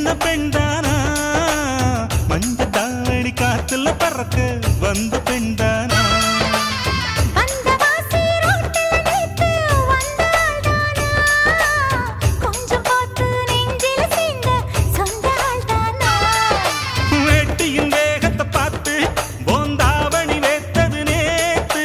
சின்ன பெண்தானா மஞ்ச தாவணி காத்துல பறக்க வந்த பெண்தானா வேட்டியின் வேகத்தை பார்த்து போந்தாவணி வேத்தது நேத்து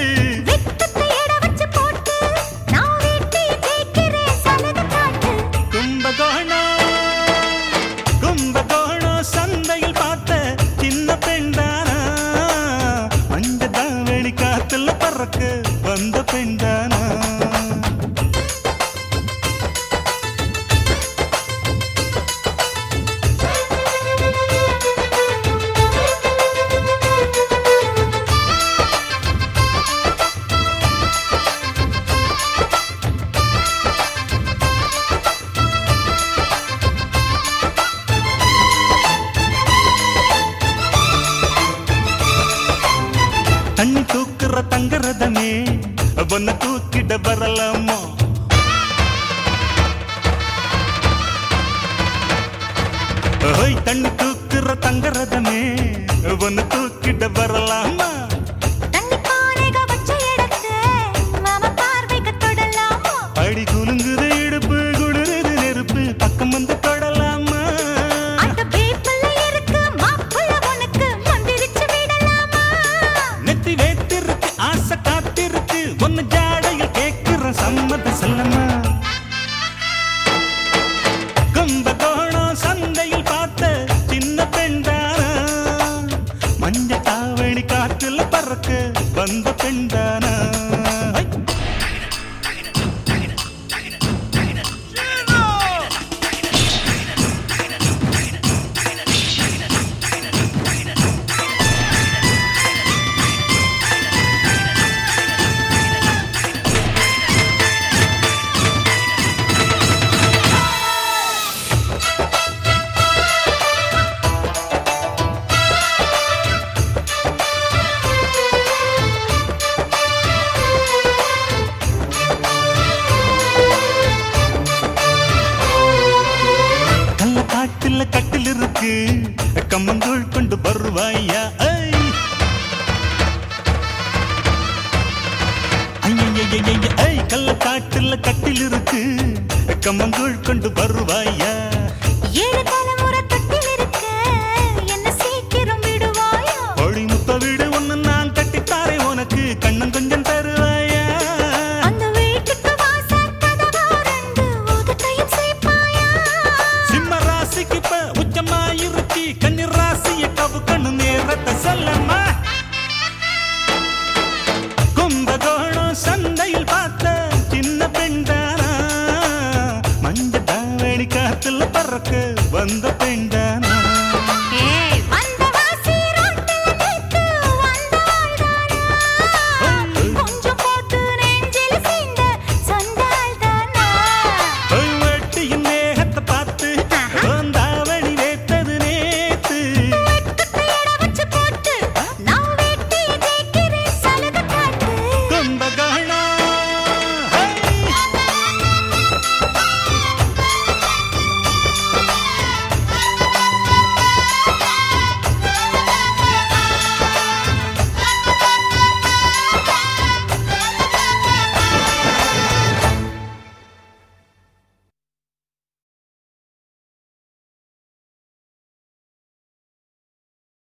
கும்பகோணம் சந்தையில் பார்த்த சின்ன பெண்தானா மஞ்ச தாவணி காத்துல பறக்க வந்த பெண்தானா தண்ணி தூக்குற தங்கரதமே பொன்ன தூக்கிட வரலாமோ தண்ணி தூக்குற தங்கரதமே பொன்ன தூக்கிட வரலாமா அடி குலுங்குது இடுப்பு குளிருது நெருப்பு பக்கம் வந்து தொடலாமா நெத்தி வேத்திருக்கு ஆசை காத்திருக்கு ஒன்னு ஜாடையில் கேட்கிற சம்மத செல்லம்மா கும்பகோணம் சந்தையில் பார்த்த சின்ன பெண்தானா மஞ்ச தாவணி காத்துல பறக்க வந்த பெண்தானா கட்டில் இருக்கு கம்மங்கூழ் கொண்டு வருவாயா கள்ள காட்டுல கட்டில் இருக்கு கம்மங்கூழ் கொண்டு வருவாயா ஒளி முத்த வீடு ஒண்ணு நான் கட்டித்தாரே உனக்கு கண்ணன் கொஞ்சம் தருவாயா உச்சமாயிருச்சி கண்ணி ராசிய கவு கண்ணு நேரத்தை சொல்லம்மா கும்பகோணம் சந்தையில் பார்த்த சின்ன பெண்தானா மஞ்ச தாவணி காத்துல பறக்க வந்த பெண்தானா